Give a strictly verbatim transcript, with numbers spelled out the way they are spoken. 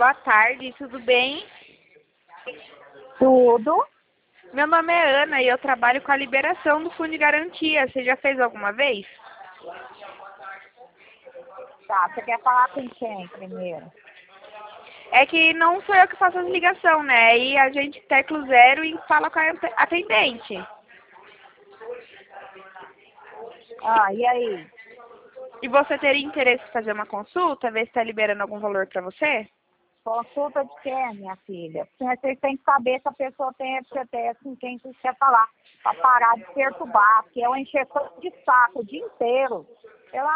Boa tarde, tudo bem? Tudo. Meu nome é Ana e eu trabalho com a liberação do Fundo de Garantia. Você já fez alguma vez? Tá, você quer falar com quem primeiro? É que não sou eu que faço as ligações, né? Aí a gente tecla o zero e fala com a atendente. Ah, e aí? E você teria interesse em fazer uma consulta, ver se está liberando algum valor para você? Consulta de quem, minha filha? Vocês têm que saber se a pessoa tem F G T S com quem você quer falar, para parar de perturbar, que é uma encheção de saco o dia inteiro.